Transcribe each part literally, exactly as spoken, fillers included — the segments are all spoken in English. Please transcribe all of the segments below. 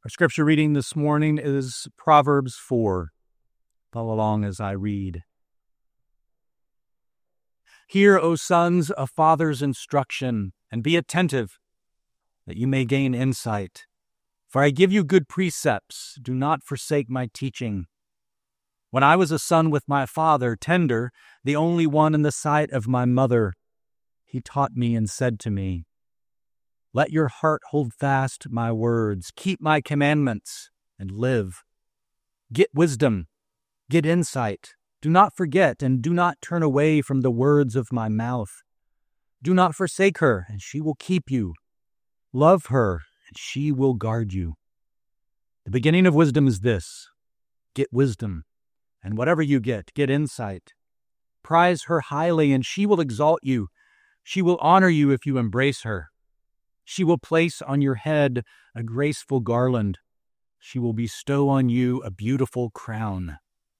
Our scripture reading this morning is Proverbs four. Follow along as I read. Hear, O sons, a father's instruction, and be attentive, that you may gain insight. For I give you good precepts. Do not forsake my teaching. When I was a son with my father, tender, the only one in the sight of my mother, he taught me and said to me, let your heart hold fast my words. Keep my commandments and live. Get wisdom. Get insight. Do not forget and do not turn away from the words of my mouth. Do not forsake her, and she will keep you. Love her, and she will guard you. The beginning of wisdom is this: get wisdom, and whatever you get, get insight. Prize her highly, and she will exalt you. She will honor you if you embrace her. She will place on your head a graceful garland. She will bestow on you a beautiful crown.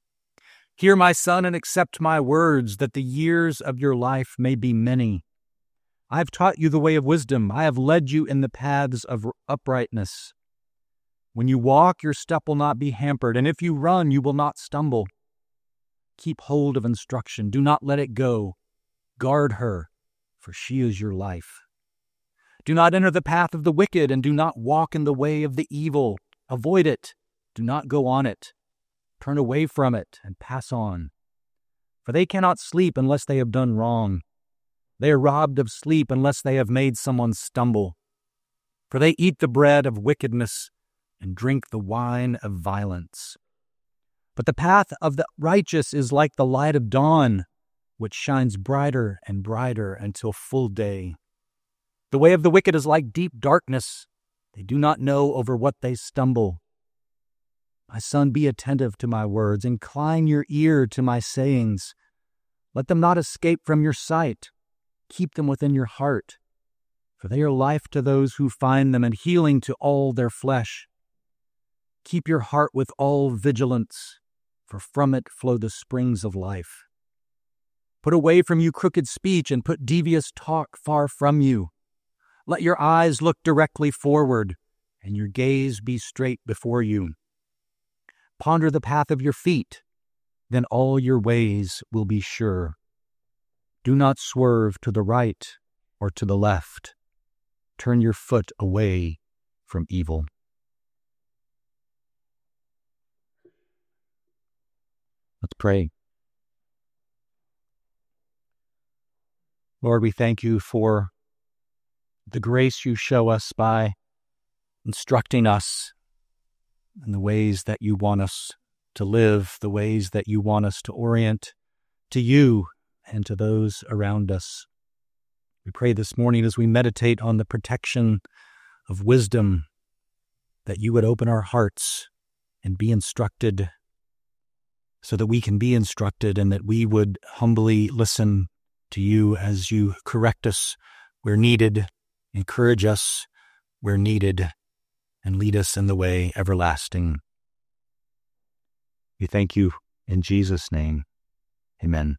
Hear, my son, and accept my words, that the years of your life may be many. I have taught you the way of wisdom. I have led you in the paths of uprightness. When you walk, your step will not be hampered, and if you run, you will not stumble. Keep hold of instruction. Do not let it go. Guard her, for she is your life. Do not enter the path of the wicked, and do not walk in the way of the evil. Avoid it. Do not go on it. Turn away from it and pass on. For they cannot sleep unless they have done wrong. They are robbed of sleep unless they have made someone stumble. For they eat the bread of wickedness and drink the wine of violence. But the path of the righteous is like the light of dawn, which shines brighter and brighter until full day. The way of the wicked is like deep darkness. They do not know over what they stumble. My son, be attentive to my words. Incline your ear to my sayings. Let them not escape from your sight. Keep them within your heart, for they are life to those who find them and healing to all their flesh. Keep your heart with all vigilance, for from it flow the springs of life. Put away from you crooked speech and put devious talk far from you. Let your eyes look directly forward, and your gaze be straight before you. Ponder the path of your feet, then all your ways will be sure. Do not swerve to the right or to the left. Turn your foot away from evil. Let's pray. Lord, we thank you for the grace you show us by instructing us in the ways that you want us to live, the ways that you want us to orient to you and to those around us. We pray this morning as we meditate on the protection of wisdom, that you would open our hearts and be instructed so that we can be instructed, and that we would humbly listen to you as you correct us where needed, encourage us where needed, and lead us in the way everlasting. We thank you in Jesus' name. Amen.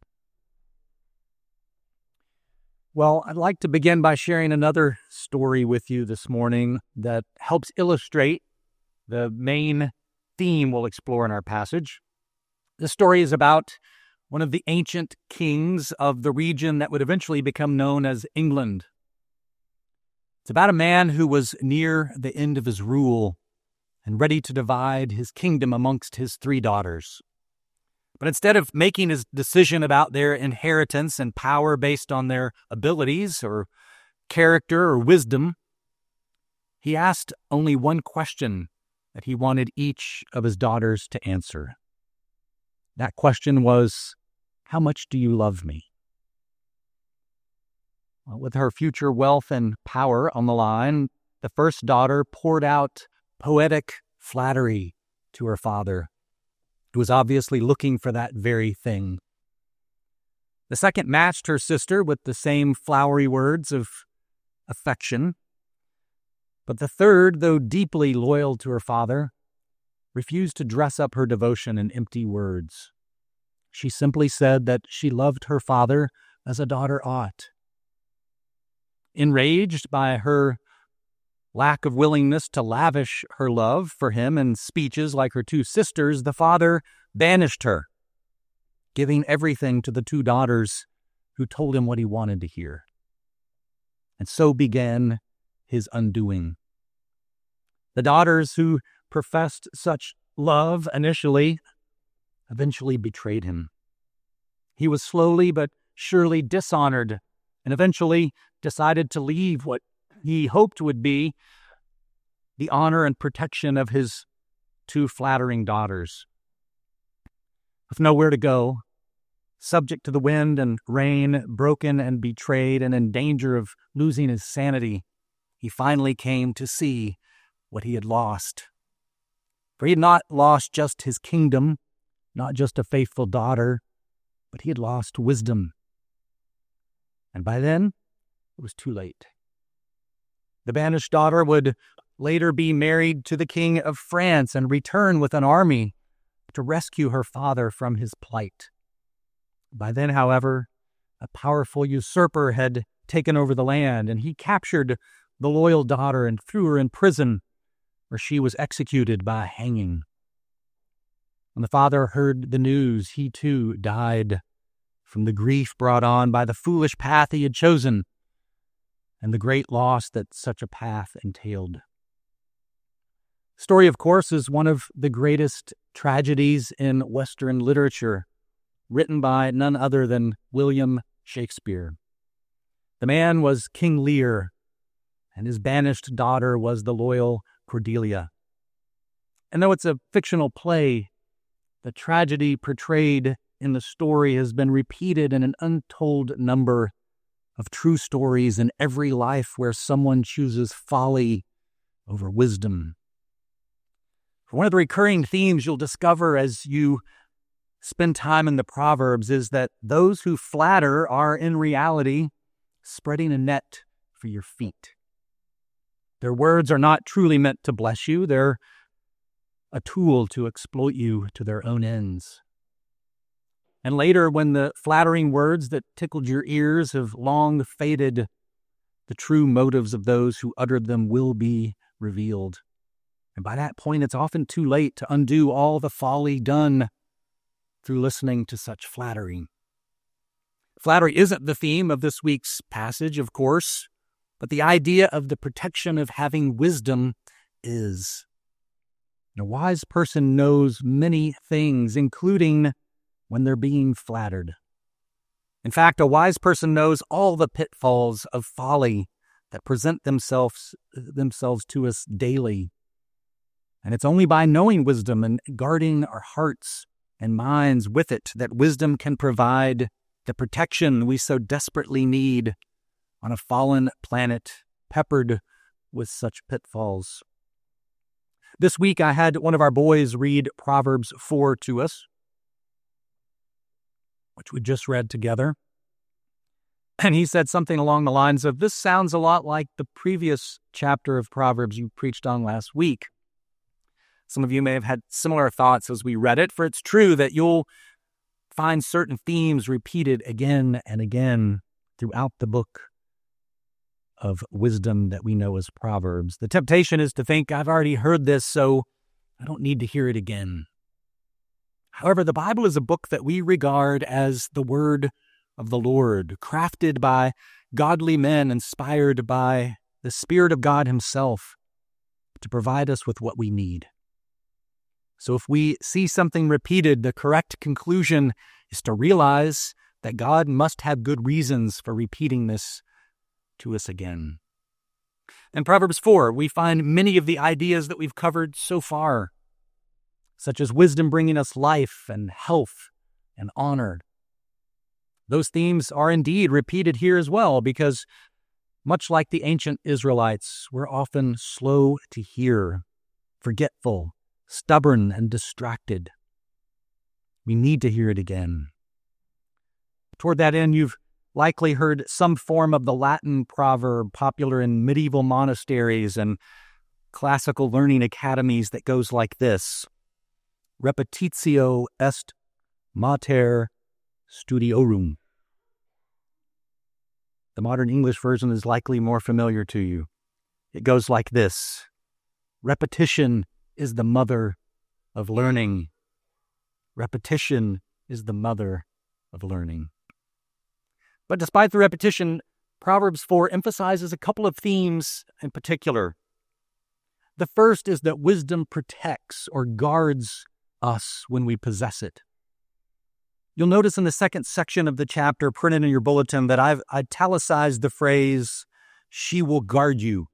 Well, I'd like to begin by sharing another story with you this morning that helps illustrate the main theme we'll explore in our passage. This story is about one of the ancient kings of the region that would eventually become known as England. It's about a man who was near the end of his rule and ready to divide his kingdom amongst his three daughters. But instead of making his decision about their inheritance and power based on their abilities or character or wisdom, he asked only one question that he wanted each of his daughters to answer. That question was, how much do you love me? Well, with her future wealth and power on the line, the first daughter poured out poetic flattery to her father, who was obviously looking for that very thing. The second matched her sister with the same flowery words of affection. But the third, though deeply loyal to her father, refused to dress up her devotion in empty words. She simply said that she loved her father as a daughter ought. Enraged by her lack of willingness to lavish her love for him in speeches like her two sisters, the father banished her, giving everything to the two daughters who told him what he wanted to hear. And so began his undoing. The daughters who professed such love initially eventually betrayed him. He was slowly but surely dishonored and eventually decided to leave what he hoped would be the honor and protection of his two flattering daughters. With nowhere to go, subject to the wind and rain, broken and betrayed, and in danger of losing his sanity, he finally came to see what he had lost. For he had not lost just his kingdom, not just a faithful daughter, but he had lost wisdom. And by then, it was too late. The banished daughter would later be married to the king of France and return with an army to rescue her father from his plight. By then, however, a powerful usurper had taken over the land, and he captured the loyal daughter and threw her in prison, where she was executed by hanging. When the father heard the news, he too died from the grief brought on by the foolish path he had chosen and the great loss that such a path entailed. The story, of course, is one of the greatest tragedies in Western literature, written by none other than William Shakespeare. The man was King Lear, and his banished daughter was the loyal Cordelia. And though it's a fictional play, the tragedy portrayed in the story has been repeated in an untold number of true stories in every life where someone chooses folly over wisdom. One of the recurring themes you'll discover as you spend time in the Proverbs is that those who flatter are in reality spreading a net for your feet. Their words are not truly meant to bless you. They're a tool to exploit you to their own ends. And later, when the flattering words that tickled your ears have long faded, the true motives of those who uttered them will be revealed. And by that point, it's often too late to undo all the folly done through listening to such flattery. Flattery isn't the theme of this week's passage, of course, but the idea of the protection of having wisdom is. And a wise person knows many things, including when they're being flattered. In fact, a wise person knows all the pitfalls of folly that present themselves, themselves to us daily. And it's only by knowing wisdom and guarding our hearts and minds with it that wisdom can provide the protection we so desperately need on a fallen planet peppered with such pitfalls. This week I had one of our boys read Proverbs four to us, which we just read together. And he said something along the lines of, "This sounds a lot like the previous chapter of Proverbs you preached on last week." Some of you may have had similar thoughts as we read it, for it's true that you'll find certain themes repeated again and again throughout the book of wisdom that we know as Proverbs. The temptation is to think, I've already heard this, so I don't need to hear it again. However, the Bible is a book that we regard as the word of the Lord, crafted by godly men, inspired by the Spirit of God himself to provide us with what we need. So if we see something repeated, the correct conclusion is to realize that God must have good reasons for repeating this to us again. In Proverbs four, we find many of the ideas that we've covered so far, such as wisdom bringing us life and health and honor. Those themes are indeed repeated here as well, because much like the ancient Israelites, we're often slow to hear, forgetful, stubborn, and distracted. We need to hear it again. Toward that end, you've likely heard some form of the Latin proverb popular in medieval monasteries and classical learning academies that goes like this: repetitio est mater studiorum. The modern English version is likely more familiar to you. It goes like this: repetition is the mother of learning. Repetition is the mother of learning. But despite the repetition, Proverbs four emphasizes a couple of themes in particular. The first is that wisdom protects or guards us when we possess it. You'll notice in the second section of the chapter printed in your bulletin that I've italicized the phrase, "she will guard you."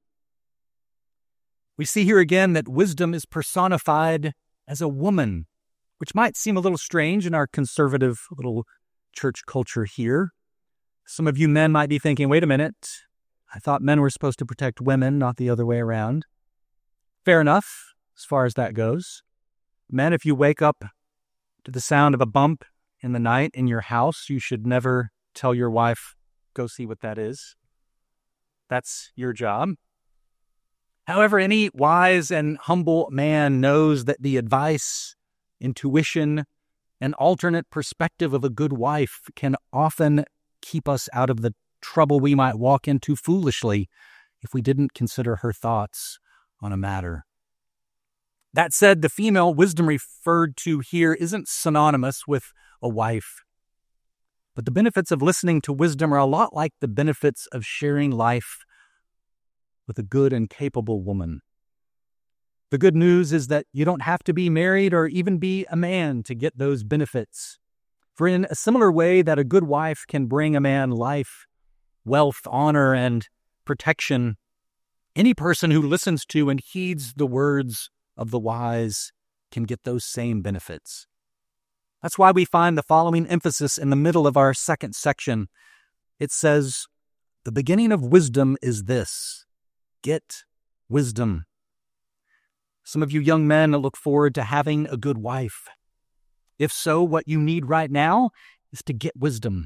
We see here again that wisdom is personified as a woman, which might seem a little strange in our conservative little church culture here. Some of you men might be thinking, wait a minute, I thought men were supposed to protect women, not the other way around. Fair enough, as far as that goes. Men, if you wake up to the sound of a bump in the night in your house, you should never tell your wife, go see what that is. That's your job. However, any wise and humble man knows that the advice, intuition, and alternate perspective of a good wife can often keep us out of the trouble we might walk into foolishly if we didn't consider her thoughts on a matter. That said, the female wisdom referred to here isn't synonymous with a wife. But the benefits of listening to wisdom are a lot like the benefits of sharing life with a good and capable woman. The good news is that you don't have to be married or even be a man to get those benefits. For in a similar way that a good wife can bring a man life, wealth, honor, and protection, any person who listens to and heeds the words of the wise can get those same benefits. That's why we find the following emphasis in the middle of our second section. It says, the beginning of wisdom is this: get wisdom. Some of you young men look forward to having a good wife. If so, what you need right now is to get wisdom.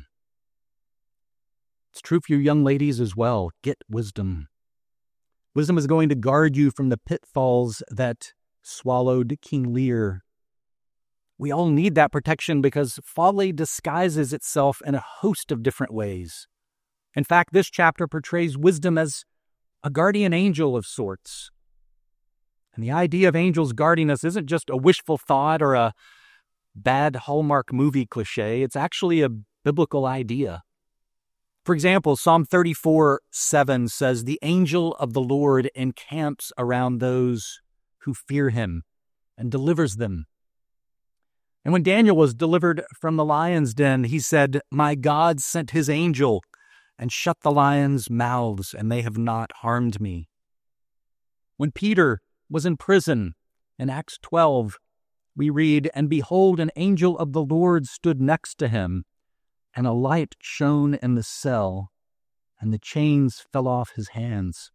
It's true for you young ladies as well. Get wisdom. Wisdom is going to guard you from the pitfalls that swallowed King Lear. We all need that protection because folly disguises itself in a host of different ways. In fact, this chapter portrays wisdom as a guardian angel of sorts. And the idea of angels guarding us isn't just a wishful thought or a bad Hallmark movie cliche. It's actually a biblical idea. For example, Psalm thirty-four seven says, the angel of the Lord encamps around those who fear him and delivers them. And when Daniel was delivered from the lion's den, he said, my God sent his angel and shut the lions' mouths, and they have not harmed me. When Peter was in prison in Acts twelve, we read, and behold, an angel of the Lord stood next to him, and a light shone in the cell, and the chains fell off his hands.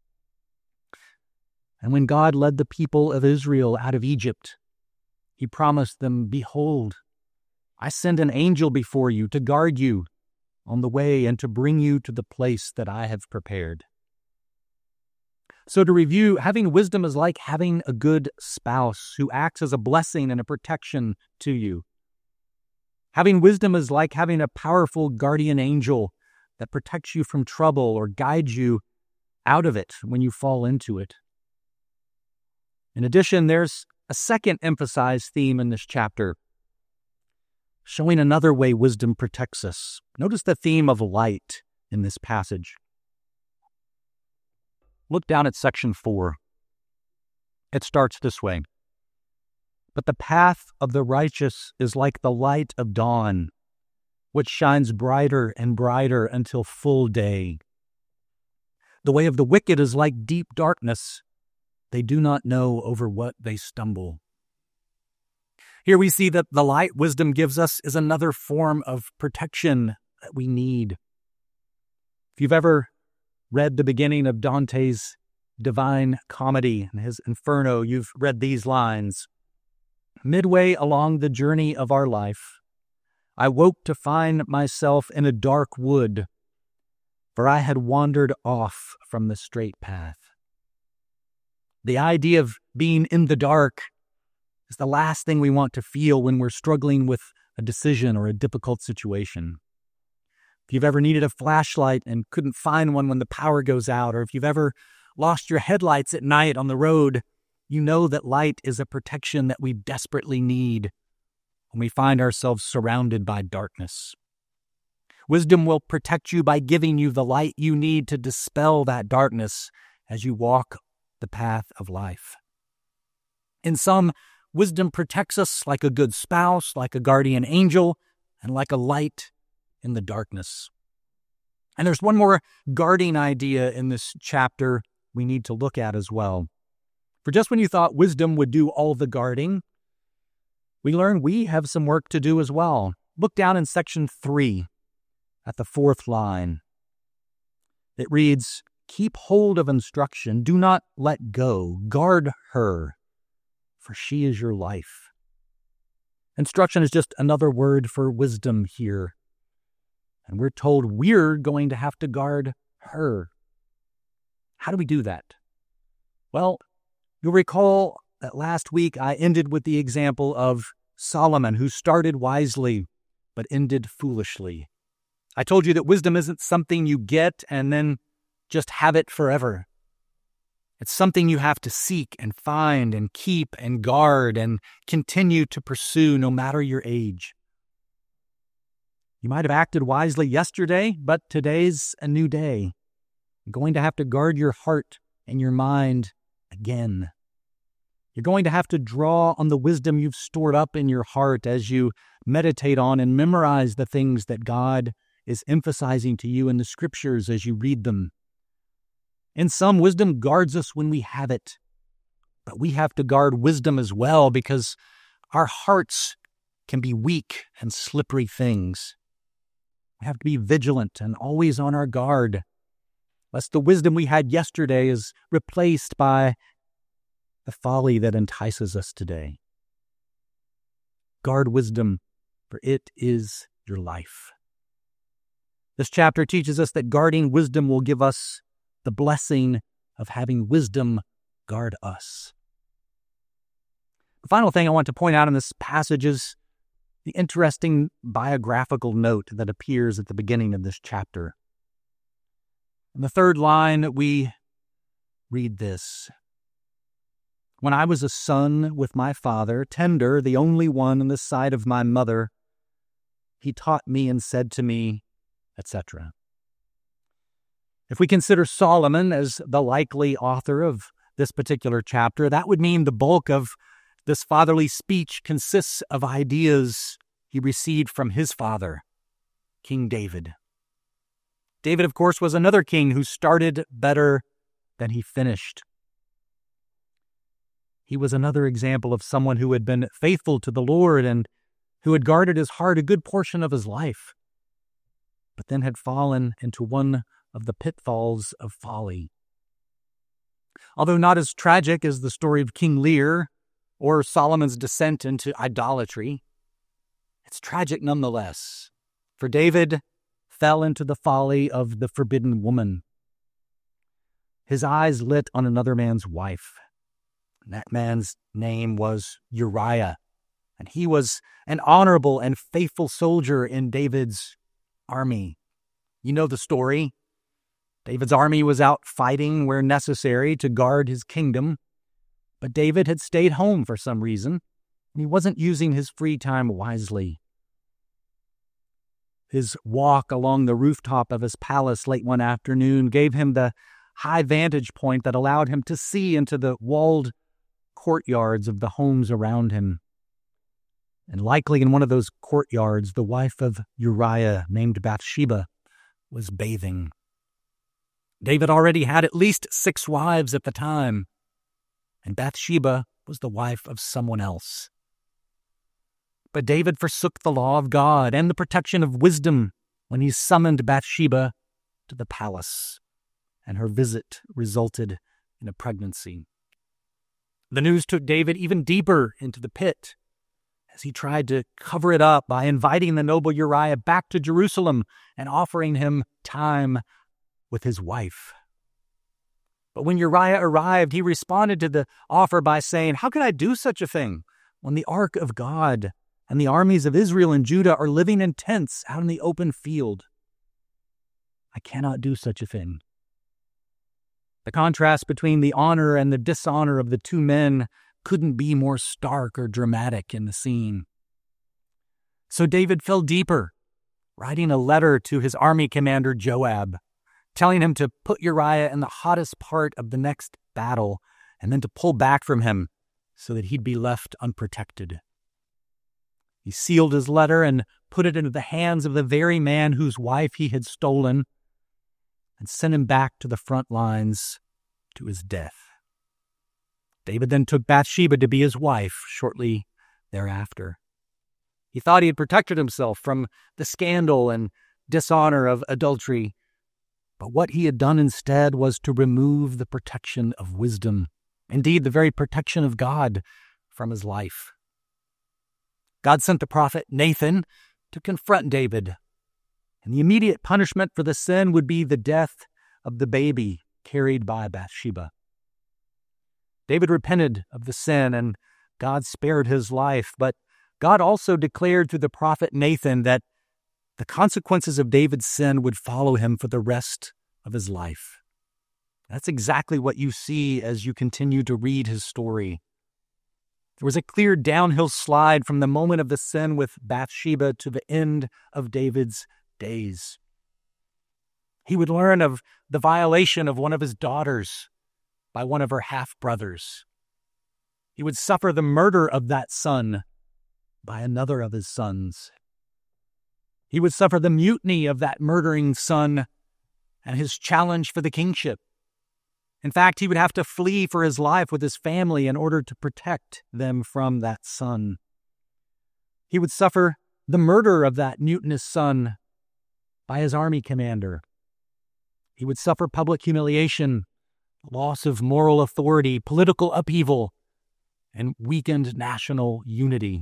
And when God led the people of Israel out of Egypt, he promised them, behold, I send an angel before you to guard you on the way and to bring you to the place that I have prepared. So to review, having wisdom is like having a good spouse who acts as a blessing and a protection to you. Having wisdom is like having a powerful guardian angel that protects you from trouble or guides you out of it when you fall into it. In addition, there's a second emphasized theme in this chapter, showing another way wisdom protects us. Notice the theme of light in this passage. Look down at section four. It starts this way. But the path of the righteous is like the light of dawn, which shines brighter and brighter until full day. The way of the wicked is like deep darkness. They do not know over what they stumble. Here we see that the light wisdom gives us is another form of protection that we need. If you've ever read the beginning of Dante's Divine Comedy and his Inferno, you've read these lines. Midway along the journey of our life, I woke to find myself in a dark wood, for I had wandered off from the straight path. The idea of being in the dark is the last thing we want to feel when we're struggling with a decision or a difficult situation. If you've ever needed a flashlight and couldn't find one when the power goes out, or if you've ever lost your headlights at night on the road, you know that light is a protection that we desperately need when we find ourselves surrounded by darkness. Wisdom will protect you by giving you the light you need to dispel that darkness as you walk the path of life. In sum, wisdom protects us like a good spouse, like a guardian angel, and like a light in the darkness. And there's one more guarding idea in this chapter we need to look at as well. For just when you thought wisdom would do all the guarding, we learn we have some work to do as well. Look down in section three at the fourth line. It reads, "Keep hold of instruction, do not let go, guard her, for she is your life." Instruction is just another word for wisdom here. And we're told we're going to have to guard her. How do we do that? Well, you'll recall that last week I ended with the example of Solomon, who started wisely but ended foolishly. I told you that wisdom isn't something you get and then just have it forever. It's something you have to seek and find and keep and guard and continue to pursue no matter your age. You might have acted wisely yesterday, but today's a new day. You're going to have to guard your heart and your mind again. You're going to have to draw on the wisdom you've stored up in your heart as you meditate on and memorize the things that God is emphasizing to you in the scriptures as you read them. In sum, wisdom guards us when we have it, but we have to guard wisdom as well because our hearts can be weak and slippery things. We have to be vigilant and always on our guard, lest the wisdom we had yesterday is replaced by the folly that entices us today. Guard wisdom, for it is your life. This chapter teaches us that guarding wisdom will give us the blessing of having wisdom guard us. The final thing I want to point out in this passage is the interesting biographical note that appears at the beginning of this chapter. In the third line, we read this: "When I was a son with my father, tender, the only one in the sight of my mother, he taught me and said to me," et cetera. If we consider Solomon as the likely author of this particular chapter, that would mean the bulk of this fatherly speech consists of ideas he received from his father, King David. David, of course, was another king who started better than he finished. He was another example of someone who had been faithful to the Lord and who had guarded his heart a good portion of his life, but then had fallen into one of the pitfalls of folly. Although not as tragic as the story of King Lear or Solomon's descent into idolatry, it's tragic nonetheless, for David fell into the folly of the forbidden woman. His eyes lit on another man's wife. And that man's name was Uriah, and he was an honorable and faithful soldier in David's army. You know the story. David's army was out fighting where necessary to guard his kingdom, but David had stayed home for some reason, and he wasn't using his free time wisely. His walk along the rooftop of his palace late one afternoon gave him the high vantage point that allowed him to see into the walled courtyards of the homes around him. And likely in one of those courtyards, the wife of Uriah, named Bathsheba, was bathing. David already had at least six wives at the time, and Bathsheba was the wife of someone else. But David forsook the law of God and the protection of wisdom when he summoned Bathsheba to the palace, and her visit resulted in a pregnancy. The news took David even deeper into the pit as he tried to cover it up by inviting the noble Uriah back to Jerusalem and offering him time with his wife. But when Uriah arrived, he responded to the offer by saying, "How could I do such a thing when the ark of God and the armies of Israel and Judah are living in tents out in the open field? I cannot do such a thing." The contrast between the honor and the dishonor of the two men couldn't be more stark or dramatic in the scene. So David fell deeper, writing a letter to his army commander Joab, telling him to put Uriah in the hottest part of the next battle and then to pull back from him so that he'd be left unprotected. He sealed his letter and put it into the hands of the very man whose wife he had stolen and sent him back to the front lines to his death. David then took Bathsheba to be his wife shortly thereafter. He thought he had protected himself from the scandal and dishonor of adultery, but what he had done instead was to remove the protection of wisdom, indeed the very protection of God, from his life. God sent the prophet Nathan to confront David, and the immediate punishment for the sin would be the death of the baby carried by Bathsheba. David repented of the sin, and God spared his life, but God also declared through the prophet Nathan that the consequences of David's sin would follow him for the rest of his life. That's exactly what you see as you continue to read his story. There was a clear downhill slide from the moment of the sin with Bathsheba to the end of David's days. He would learn of the violation of one of his daughters by one of her half-brothers. He would suffer the murder of that son by another of his sons. He would suffer the mutiny of that murdering son and his challenge for the kingship. In fact, he would have to flee for his life with his family in order to protect them from that son. He would suffer the murder of that mutinous son by his army commander. He would suffer public humiliation, loss of moral authority, political upheaval, and weakened national unity.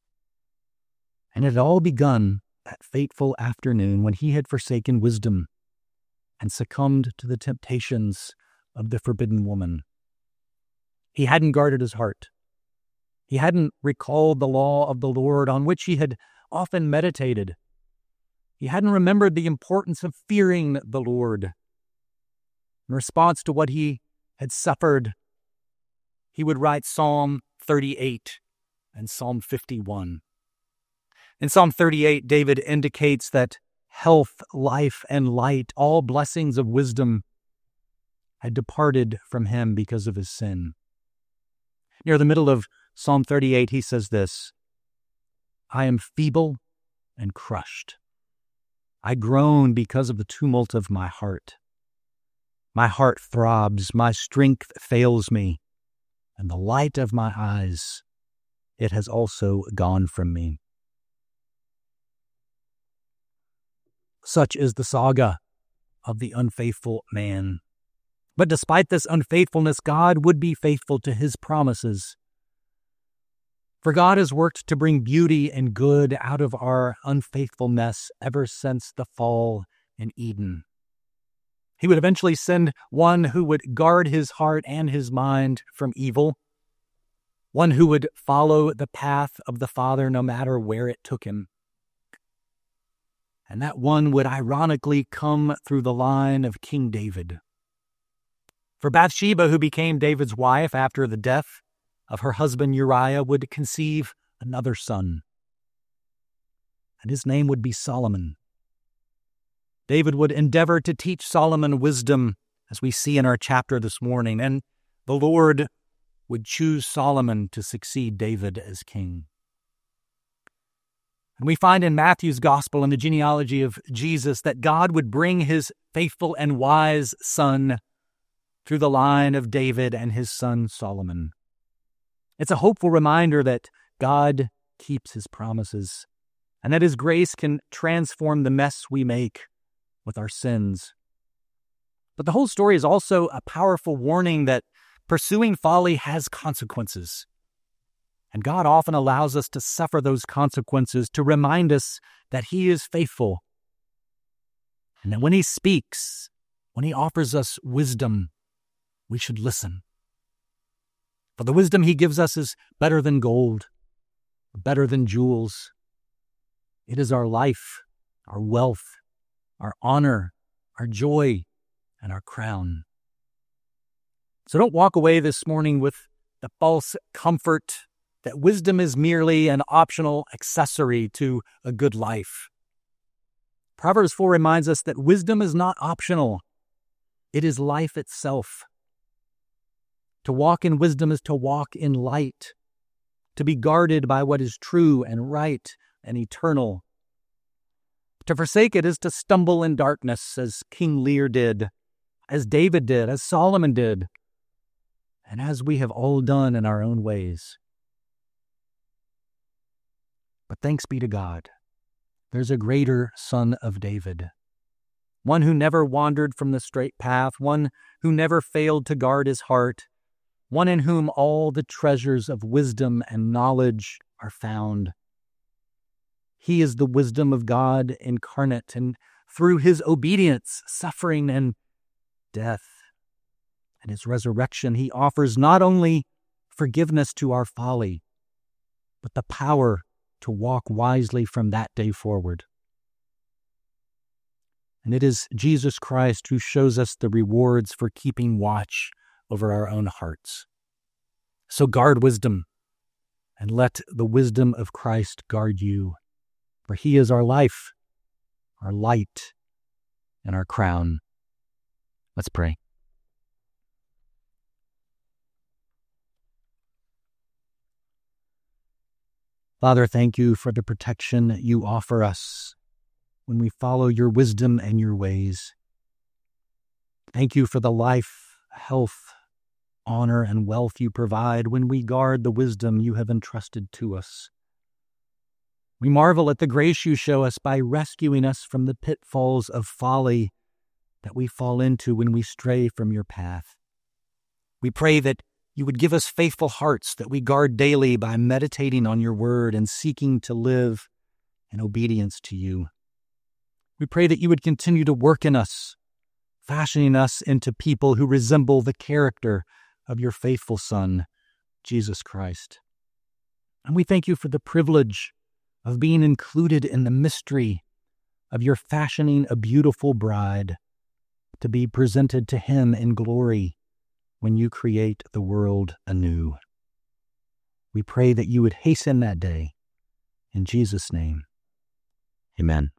And it had all begun that fateful afternoon when he had forsaken wisdom and succumbed to the temptations of the forbidden woman. He hadn't guarded his heart. He hadn't recalled the law of the Lord on which he had often meditated. He hadn't remembered the importance of fearing the Lord. In response to what he had suffered, he would write Psalm thirty-eight and Psalm fifty-one. In Psalm thirty-eight, David indicates that health, life, and light, all blessings of wisdom, had departed from him because of his sin. Near the middle of Psalm thirty-eight, he says this, "I am feeble and crushed. I groan because of the tumult of my heart. My heart throbs, my strength fails me, and the light of my eyes, it has also gone from me." Such is the saga of the unfaithful man. But despite this unfaithfulness, God would be faithful to his promises. For God has worked to bring beauty and good out of our unfaithful mess ever since the fall in Eden. He would eventually send one who would guard his heart and his mind from evil, one who would follow the path of the Father no matter where it took him. And that one would ironically come through the line of King David. For Bathsheba, who became David's wife after the death of her husband Uriah, would conceive another son, and his name would be Solomon. David would endeavor to teach Solomon wisdom, as we see in our chapter this morning, and the Lord would choose Solomon to succeed David as king. And we find in Matthew's gospel, in the genealogy of Jesus, that God would bring his faithful and wise son through the line of David and his son Solomon. It's a hopeful reminder that God keeps his promises and that his grace can transform the mess we make with our sins. But the whole story is also a powerful warning that pursuing folly has consequences. And God often allows us to suffer those consequences to remind us that he is faithful. And that when he speaks, when he offers us wisdom, we should listen. For the wisdom he gives us is better than gold, better than jewels. It is our life, our wealth, our honor, our joy, and our crown. So don't walk away this morning with the false comfort that wisdom is merely an optional accessory to a good life. Proverbs four reminds us that wisdom is not optional. It is life itself. To walk in wisdom is to walk in light, to be guarded by what is true and right and eternal. To forsake it is to stumble in darkness, as King Lear did, as David did, as Solomon did, and as we have all done in our own ways. But thanks be to God, there's a greater Son of David, one who never wandered from the straight path, one who never failed to guard his heart, one in whom all the treasures of wisdom and knowledge are found. He is the wisdom of God incarnate, and through his obedience, suffering, and death, and his resurrection, he offers not only forgiveness to our folly, but the power to walk wisely from that day forward. And it is Jesus Christ who shows us the rewards for keeping watch over our own hearts. So guard wisdom, and let the wisdom of Christ guard you, for he is our life, our light, and our crown. Let's pray. Father, thank you for the protection you offer us when we follow your wisdom and your ways. Thank you for the life, health, honor, and wealth you provide when we guard the wisdom you have entrusted to us. We marvel at the grace you show us by rescuing us from the pitfalls of folly that we fall into when we stray from your path. We pray that you would give us faithful hearts that we guard daily by meditating on your word and seeking to live in obedience to you. We pray that you would continue to work in us, fashioning us into people who resemble the character of your faithful Son, Jesus Christ. And we thank you for the privilege of being included in the mystery of your fashioning a beautiful bride to be presented to him in glory when you create the world anew. We pray that you would hasten that day. In Jesus' name, amen.